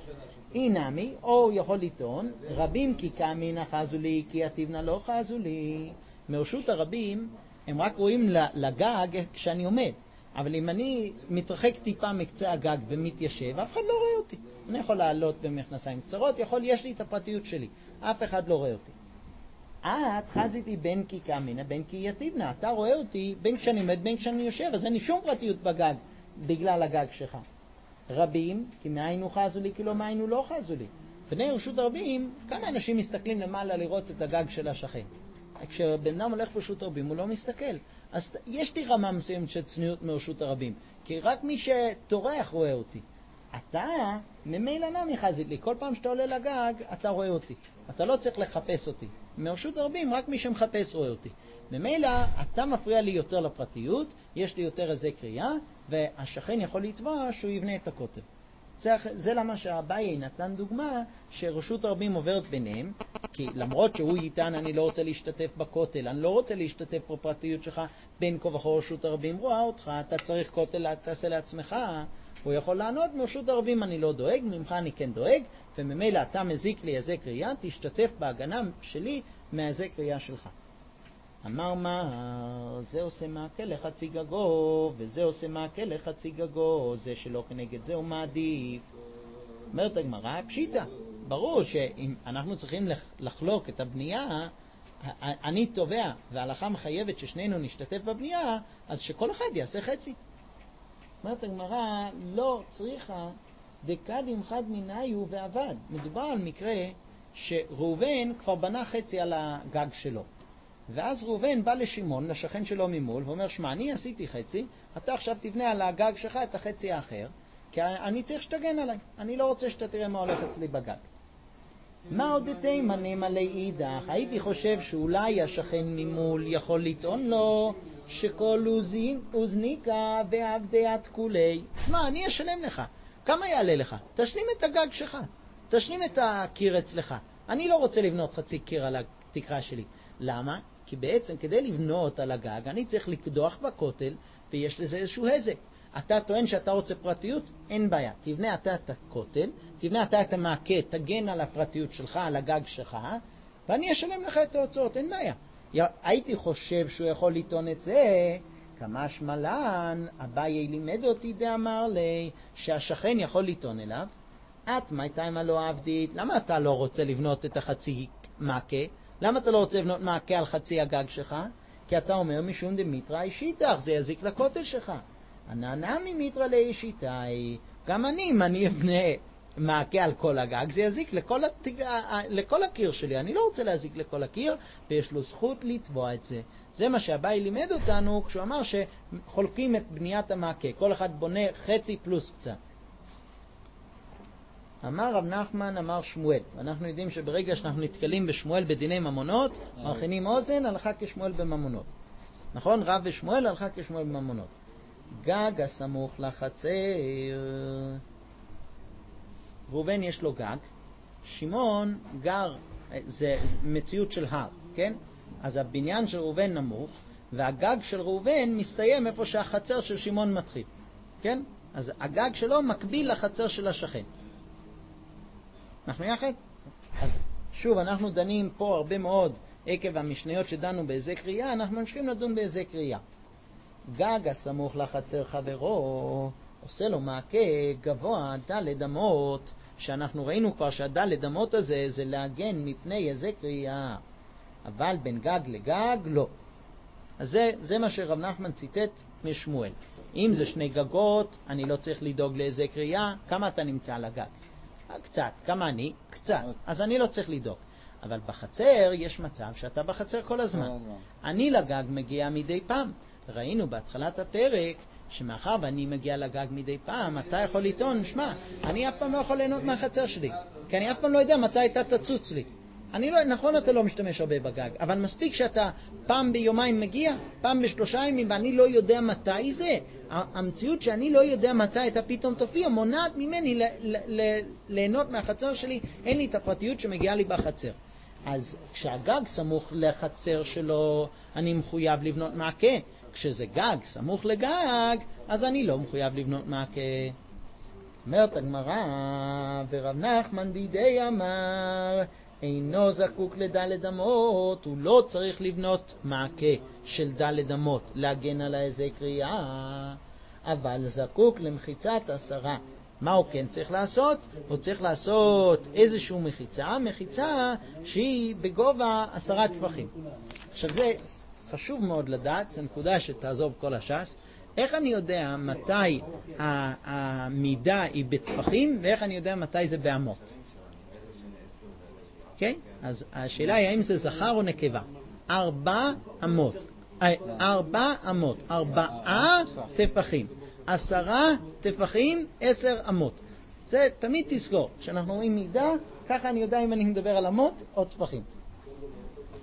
אינמי, או יכול לטעון, רבים כי קמין אחזו לי, כי התבנה לא חזו לי. מרשות הרבים הם רק רואים לגג כשאני עומד, אבל אם אני מתרחק טיפה מקצה הגג ומתיישב, אף אחד לא רואה אותי. אני יכול לעלות במכנסיים קצרות, יש לי את הפרטיות שלי, אף אחד לא רואה אותי. את חזיתי בין כי קמינה, בין כי יתיבנה, אתה רואה אותי בין כשאני עומד, בין כשאני יושב, אז אין לי שום פרטיות בגג בגלל הגג שלך. רבים, כי מאינו חזו לי, כי לא מאינו לא חזו לי. בני רשות הרבים, כמה אנשים מסתכלים למעלה לראות את הגג של השכן? כשבן אדם הולך ברשות הרבים הוא לא מסתכל. אז יש לי רמה מסוימת של צניעות מרשות הרבים, כי רק מי שטורח רואה אותי. אתה ממילא נמי חזית לי, כל פעם שאתה עולה לגג אתה רואה אותי, אתה לא צריך לחפש אותי. מרשות הרבים רק מי שמחפש רואה אותי. ממילא אתה מפריע לי יותר לפרטיות, יש לי יותר איזה קריאה, והשכן יכול לתבוע שהוא יבנה את הכותל. זה למה שהאביי נתן דוגמה שרשות הרבים עוברת ביניהם, כי למרות שהוא יטען אני לא רוצה להשתתף בכותל, אני לא רוצה להשתתף בפרטיות שלך, בין כה וכה רשות הרבים רואה אותך, אתה צריך כותל, תעשה לעצמך, הוא יכול לענות, מרשות הרבים אני לא דואג, ממך אני כן דואג, וממילא אתה מזיק לי איזה קריאה, תשתתף בהגנה שלי מאיזה קריאה שלך. אמר מה, זה עושה מעקה לחצי גגו, וזה עושה מעקה לחצי גגו, זה שלא כנגד זה הוא מעדיף. אומרת הגמרא, פשיטה, ברור שאם אנחנו צריכים לחלוק את הבנייה, אני תובע וההלכה מחייבת ששנינו נשתתף בבנייה, אז שכל אחד יעשה חצי. אומרת הגמרא, לא צריכה דקדים חד מיניו ועבד. מדובר על מקרה שראובן כבר בנה חצי על הגג שלו. ואז ראובן בא לשמעון, לשכן שלו ממול, ואומר, שמע, אני עשיתי חצי, אתה עכשיו תבנה על הגג שלך את החצי האחר, כי אני צריך שתגן עליי, אני לא רוצה שאתה תראה מה הולך אצלי בגג. מה עוד תימא מלא אידך? הייתי חושב שאולי השכן ממול יכול לטעון לו שכל אוזניקה ועבדיית כולי. שמע, אני אשלם לך, כמה יעלה לך? תשלים את הגג שלך, תשלים את הקיר אצלך. אני לא רוצה לבנות חצי קיר על התקרה שלי. למה? כי בעצם כדי לבנות על הגג אני צריך לקדוח בכותל, ויש לזה איזשהו הזק. אתה טוען שאתה רוצה פרטיות? אין בעיה. תבנה אתה את הכותל, תבנה אתה את המעקה, תגן על הפרטיות שלך, על הגג שלך, ואני אשלם לך את ההוצאות, אין בעיה. הייתי חושב שהוא יכול לטעון את זה, כמה שמלן, אביי לימד אותי דאמר לי, שהשכן יכול לטעון אליו, את מייתיימה לא עבדית, למה אתה לא רוצה לבנות את החצי מעקה? למה אתה לא רוצה לבנות מעקה על חצי הגג שלך? כי אתה אומר משום דמיתרא אישיתך, זה יזיק לכותל שלך. עננה ממיתרא לאישיתאי, גם אני, אם אני אבנה מעקה על כל הגג, זה יזיק לכל הקיר שלי. אני לא רוצה להזיק לכל הקיר, ויש לו זכות לתבוע את זה. זה מה שהאביי לימד אותנו כשהוא אמר שחולקים את בניית המעקה. כל אחד בונה חצי פלוס קצת. אמר רב נחמן, אמר שמואל. אנחנו יודעים שברגע שאנחנו נתקלים בשמואל בדיני ממונות, מכינים אוזן, הלכה כשמואל בממונות. נכון? רב ושמואל, הלכה כשמואל בממונות. גג הסמוך לחצר. ראובן יש לו גג, שמעון גר, זה מציאות של הר, כן? אז הבניין של ראובן נמוך, והגג של ראובן מסתיים איפה שהחצר של שמעון מתחיל, כן? אז הגג שלו מקביל לחצר של השכן. אנחנו יחד? אז שוב, אנחנו דנים פה הרבה מאוד עקב המשניות שדנו באיזה קריאה, אנחנו ממשיכים לדון באיזה קריאה. גג הסמוך לחצר חברו, עושה לו מעקה גבוה דלת אמות, שאנחנו ראינו כבר שהדלת אמות הזה זה להגן מפני איזה קריאה, אבל בין גג לגג לא. אז זה מה שרב נחמן ציטט משמואל. אם זה שני גגות, אני לא צריך לדאוג לאיזה קריאה. כמה אתה נמצא על הגג? קצת. כמה אני? קצת. אז אני לא צריך לדאוג. אבל בחצר יש מצב שאתה בחצר כל הזמן. אני לגג מגיע מדי פעם. ראינו בהתחלת הפרק שמאחר ואני מגיע לגג מדי פעם, אתה יכול לטעון, שמע, אני אף פעם לא יכול ליהנות מהחצר שלי, כי אני אף פעם לא יודע מתי אתה תצוץ לי. נכון, אתה לא משתמש הרבה בגג, אבל מספיק שאתה פעם ביומיים מגיע, פעם בשלושה ימים, ואני לא יודע מתי זה. המציאות שאני לא יודע מתי אתה פתאום תופיע, מונעת ממני ליהנות מהחצר שלי, אין לי את הפרטיות שמגיעה לי בחצר. אז כשהגג סמוך לחצר שלו, אני מחויב לבנות מעקה. כשזה גג סמוך לגג, אז אני לא מחויב לבנות מעקה. אומרת הגמרא, ורב נחמן דידי אמר, אינו זקוק לדלת אמות, הוא לא צריך לבנות מעקה של דלת אמות, להגן על איזה קריאה, אבל זקוק למחיצת 10. מה הוא כן צריך לעשות? הוא צריך לעשות איזשהו מחיצה שהיא בגובה 10 טפחים. עכשיו זה חשוב מאוד לדעת, זו נקודה שתעזוב כל הש"ס, איך אני יודע מתי המידה היא בטפחים, ואיך אני יודע מתי זה באמות. כן? אז השאלה היא האם זה זכר או נקבה. 4 אמות. 4 אמות. 4 טפחים. 10 טפחים, 10 אמות. זה תמיד תזכור. כשאנחנו רואים מידה, ככה אני יודע אם אני מדבר על אמות או טפחים.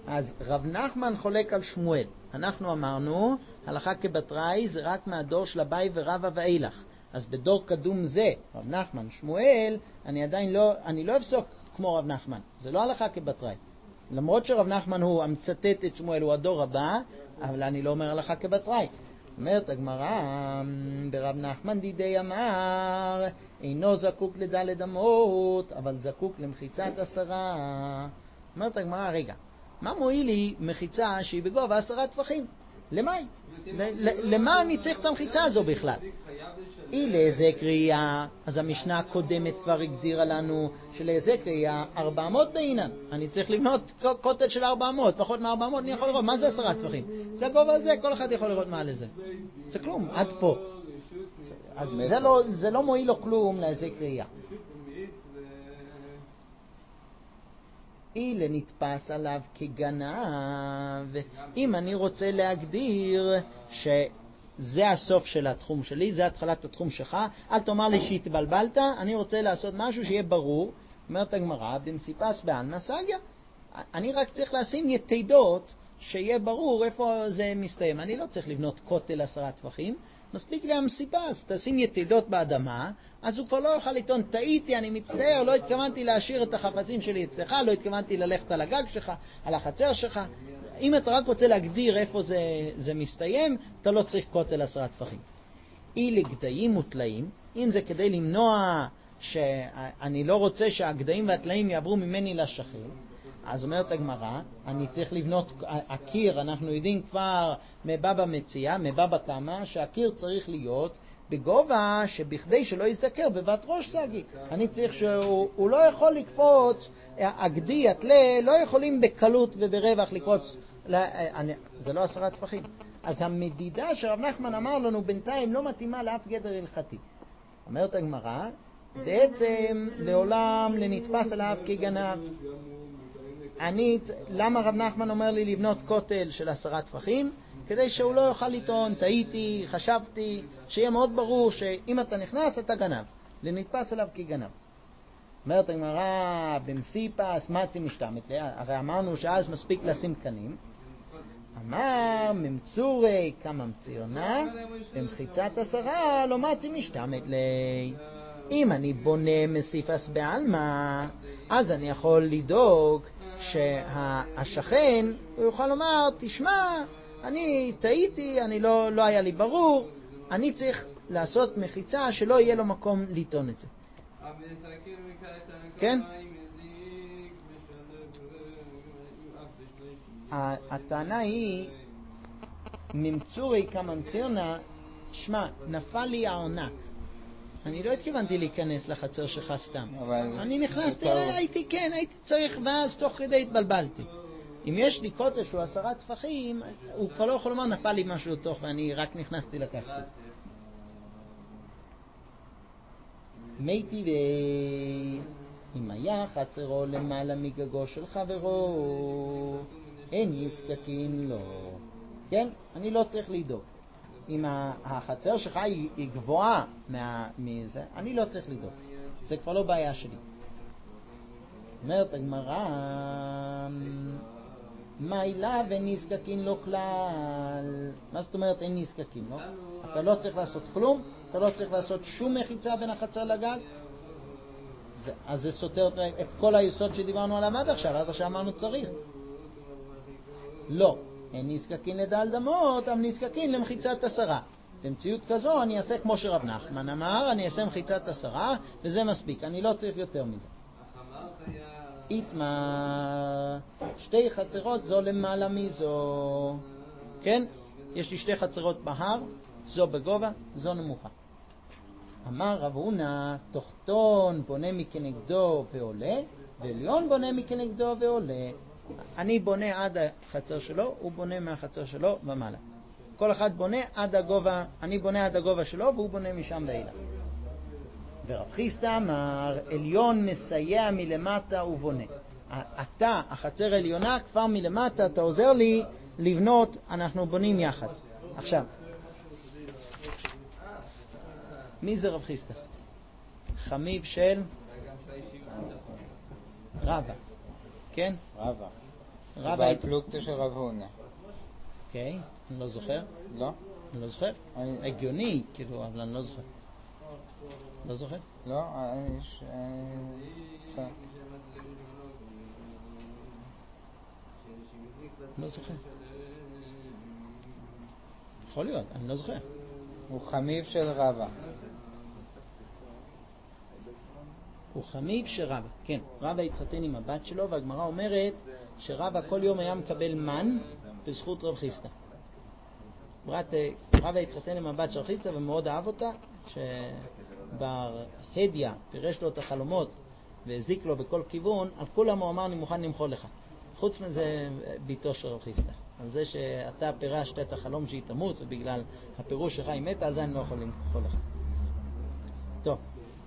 אז רב נחמן חולק על שמואל. אנחנו אמרנו, הלכה כבתראי זה רק מהדור של אביי ורבא ואילך. אז בדור קדום זה, רב נחמן, שמואל, אני לא אפסוק כמו רב נחמן. זה לא הלכה כבתראי. למרות שרב נחמן הוא המצטט את שמואל, הוא הדור הבא, אבל אני לא אומר הלכה כבתראי. אומרת הגמרא, ברב נחמן דידי אמר, אינו זקוק לדלת אמות, אבל זקוק למחיצת 10. אומרת הגמרא, רגע, מה מועיל לי מחיצה שהיא בגובה 10 טפחים? למה? למה אני צריך את המחיצה הזו בכלל? לאיזה קריאה, אז המשנה הקודמת כבר הגדירה לנו שלאיזה קריאה 400 בעינן. אני צריך לבנות כותל של 400, פחות מ-400 אני יכול לראות. מה זה 10 טפחים? זה הגובה הזה, כל אחד יכול לראות מה לזה. זה כלום, עד פה. אז זה לא מועיל לו כלום לאיזה קריאה. נתפס עליו כגנב. אם אני רוצה להגדיר שזה הסוף של התחום שלי, זה התחלת התחום שלך, אל תאמר לי שהתבלבלת, אני רוצה לעשות משהו שיהיה ברור. אומרת הגמרא, במסיפס בעלמא סגיא, אני רק צריך לשים יתידות שיהיה ברור איפה זה מסתיים. אני לא צריך לבנות כותל 10 טפחים, מספיק לי המסיפס, תשים יתידות באדמה, אז הוא כבר לא יוכל לטעון, טעיתי, אני מצטער, לא התכוונתי להשאיר את החפצים שלי אצלך, לא התכוונתי ללכת על הגג שלך, על החצר שלך. אם אתה רק רוצה להגדיר איפה זה מסתיים, אתה לא צריך כותל 10 טפחים. לגדיים וטלאים, אם זה כדי למנוע שאני לא רוצה שהגדיים והטלאים יעברו ממני לשכן, אז אומרת הגמרא, אני צריך לבנות הקיר, אנחנו יודעים כבר מבבא מציע, מבבא קמא, שהקיר צריך להיות בגובה שבכדי שלא יזדקר בבת ראש סגי. אני צריך שהוא לא יכול לקפוץ, הגדי, הטלה, לא יכולים בקלות וברווח לקפוץ, זה לא 10 טפחים. אז המדידה שרב נחמן אמר לנו בינתיים לא מתאימה לאף גדר הלכתי. אומרת הגמרא, בעצם לעולם לנתפס עליו כגנב. למה רב נחמן אומר לי לבנות כותל של 10 טפחים? כדי שהוא לא יוכל לטעון, טעיתי, חשבתי, שיהיה מאוד ברור שאם אתה נכנס אתה גנב, לנתפס עליו כגנב. אומרת הגמרא, במסיפס מצי משתמת, הרי אמרנו שאז מספיק לשים קנים. אמר ממצורי כממצירנה, במחיצת 10 לא מצי משתמת לי. אם אני בונה מסיפס בעלמא, אז אני יכול לדאוג שהשכן הוא יוכל לומר, תשמע, אני טעיתי, לא היה לי ברור, אני צריך לעשות מחיצה שלא יהיה לו מקום לטעון את זה. כן? הטענה היא, ממצורי כממצירנה, שמע, נפל לי העונק. אני לא התכוונתי להיכנס לחצר שלך סתם. אני נכנסתי, הייתי צריך, ואז תוך כדי התבלבלתי. אם יש לי כותל שהוא 10 טפחים, הוא כבר לא יכול לומר, נפל לי משהו לתוך ואני רק נכנסתי לקחתי. מייתי אם היה חצרו למעלה מגגו של חברו, אין יסתכין לו. כן? אני לא צריך לדאוג. אם החצר שלך היא גבוהה מזה, אני לא צריך לדאוג. זה כבר לא בעיה שלי. אומרת הגמרא, מה אילה ונזקקין לו כלל? מה זאת אומרת אין נזקקין לו? אתה לא צריך לעשות כלום? אתה לא צריך לעשות שום מחיצה בין החצר לגג? אז זה סותר את כל היסוד שדיברנו עליו עד עכשיו אמרנו צריך. לא. אין נזקקין לדל דמות, אבל נזקקין למחיצת 10. במציאות כזו אני אעשה כמו שרב נחמן אמר, אני אעשה מחיצת 10 וזה מספיק, אני לא צריך יותר מזה. איתמה, 2 חצרות זו למעלה מזו. כן? יש לי 2 חצרות בהר, זו בגובה, זו נמוכה. אמר רב הונא, תחתון בונה מכנגדו ועולה, ועליון בונה מכנגדו ועולה. אני בונה עד החצר שלו, הוא בונה מהחצר שלו ומעלה. כל אחד בונה עד הגובה, אני בונה עד הגובה שלו והוא בונה משם ואילך. ורב חיסדא אמר, עליון מסייע מלמטה ובונה. אתה, החצר עליונה, כבר מלמטה, אתה עוזר לי לבנות, אנחנו בונים יחד. עכשיו, מי זה רב חיסדא? חמיב של רבא. כן? רבא. בעל פלוגתא של רב הונא. אוקיי, אני לא זוכר. לא? אני לא זוכר. הגיוני, כאילו, אבל אני לא זוכר. לא זוכר? לא, לא זוכר. יכול להיות, אני לא זוכר. הוא חמיב של רבא. הוא חמיב של רבא, כן. רבא התחתן עם הבת שלו, והגמרא אומרת שרבא כל יום היה מקבל מן בזכות רב חיסדא. רבא התחתן עם הבת של רב חיסדא ומאוד אהב אותה, שבר הדיה פירש לו את החלומות והזיק לו בכל כיוון, על כולם הוא אמר אני מוכן למחול לך. חוץ מזה ביתו של רב חיסדא. על זה שאתה פירשת את החלום שהיא תמות, ובגלל הפירוש שלך היא מתה, על זה אני לא יכול למחול לך. טוב.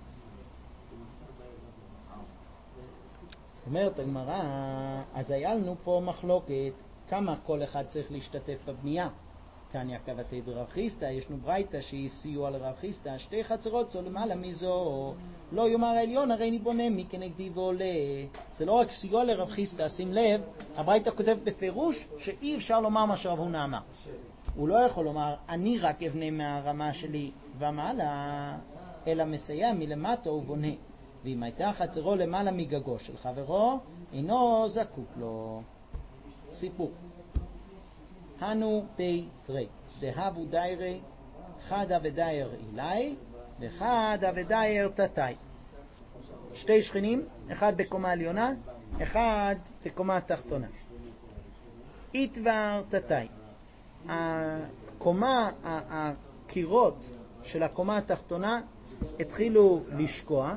אומרת הגמרא, אז היה לנו פה מחלוקת כמה כל אחד צריך להשתתף בבנייה. תניא קבתי ברב חיסדא, ישנו ברייתא שהיא סיוע לרב חיסדא, שתי חצרות זו למעלה מזו, לא יאמר העליון הרי אני בונה מי כנגדי ועולה. זה לא רק סיוע לרב חיסדא, שים לב, הברייתא כותב בפירוש שאי אפשר לומר מה שרב הונא אמר. הוא לא יכול לומר אני רק אבנה מהרמה שלי ומעלה, אלא מסייע מלמטה ובונה. ואם הייתה חצרו למעלה מגגו של חברו, אינו זקוק לו. סיפור. הנו בי תרי, דהבו דיירי, חדה ודייר אילי, וחדה ודייר תתאי. שתי שכנים, אחד בקומה עליונה, אחד בקומה תחתונה. איתבר תתאי. הקירות של הקומה התחתונה התחילו לשקוע,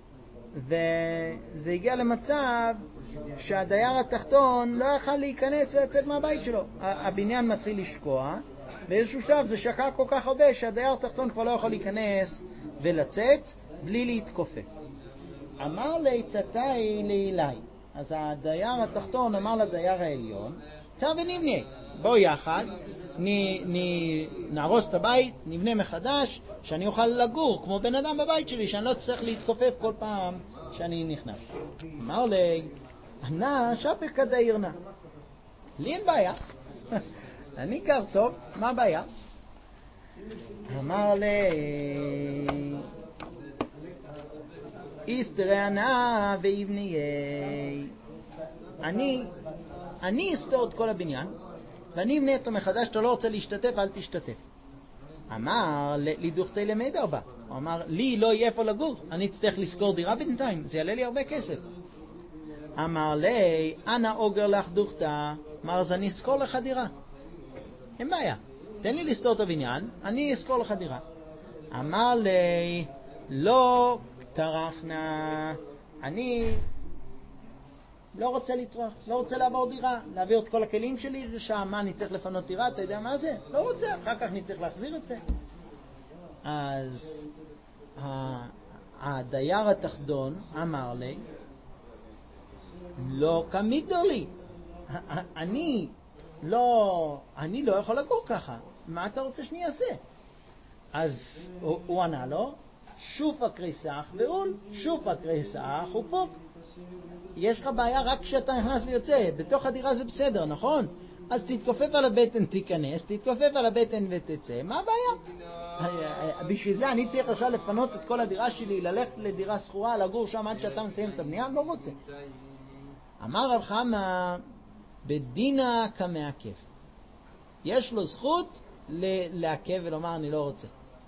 וזה הגיע למצב שהדייר התחתון לא יכל להיכנס ולצאת מהבית שלו. הבניין מתחיל לשקוע, באיזשהו שלב זה שקע כל כך הרבה שהדייר התחתון כבר לא יכול להיכנס ולצאת בלי להתכופף. אמר לי תתאי לאילי, אז הדייר התחתון אמר לדייר העליון, תא ונבנה, בוא יחד, נהרוס את הבית, נבנה מחדש, שאני אוכל לגור כמו בן אדם בבית שלי, שאני לא צריך להתכופף כל פעם שאני נכנס. אמר לי, ענה שפק הדיירנה, לי אין בעיה, אני גר טוב, מה הבעיה? אמר לי, איסתרי ענה ואיבניי, אני אסתור את כל הבניין ואני אבנה אותו מחדש. אתה לא רוצה להשתתף, אל תשתתף. אמר לידוכתי למדר בה, הוא אמר לי לא יהיה איפה לגור, אני אצטרך לשכור דירה בינתיים, זה יעלה לי הרבה כסף. אמר לי אנא אוגר לך דוכתה, אמר אז אני אשכור לך דירה, אין בעיה, תן לי לסתור את הבניין, אני אשכור לך דירה. אמר לי לא תרחנה, אני לא רוצה לטרוח, לא רוצה לעבור דירה, להעביר את כל הכלים שלי לשם. מה, אני צריך לפנות דירה? אתה יודע מה זה? לא רוצה, אחר כך אני צריך להחזיר את זה. אז הדייר התחתון אמר לי, לא כמידר לי, אני לא יכול לגור ככה, מה אתה רוצה שאני אעשה? אז הוא ענה לו, שוף הקריסח ואול, שוף הקריסח הוא פה. יש לך בעיה רק כשאתה נכנס ויוצא, בתוך הדירה זה בסדר, נכון? אז תתכופף על הבטן, תיכנס, תתכופף על הבטן ותצא, מה הבעיה? בשביל זה אני צריך עכשיו לפנות את כל הדירה שלי, ללכת לדירה שכורה, לגור שם עד שאתה מסיים את הבנייה? לא רוצה. אמר רב חמא, בדינה כמעכב, יש לו זכות לעכב ולומר אני לא רוצה.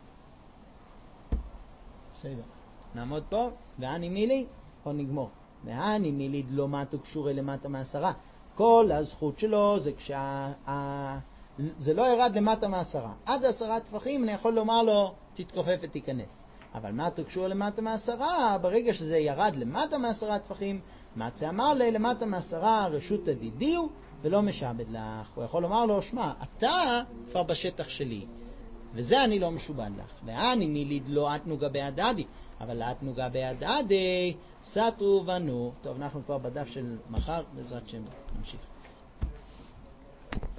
בסדר, נעמוד פה, ואני מילי, או נגמור. ואני מיליד לא מתו קשורי למטה מעשרה. כל הזכות שלו זה זה לא ירד למטה מעשרה. עד 10 טפחים אני יכול לומר לו תתכופף ותיכנס. אבל מתו קשורי למטה מעשרה, ברגע שזה ירד למטה מ10 טפחים, מצא אמר לי למטה מ10 רשות תדידיו ולא משעבד לך. הוא יכול לומר לו, שמע, אתה כבר בשטח שלי, וזה אני לא משובד לך. ואני מיליד לא אתנוגה בהדדי, אבל אתנוגה בהדדי סתרו בנו. טוב, אנחנו כבר בדף של מחר, בעזרת שם נמשיך.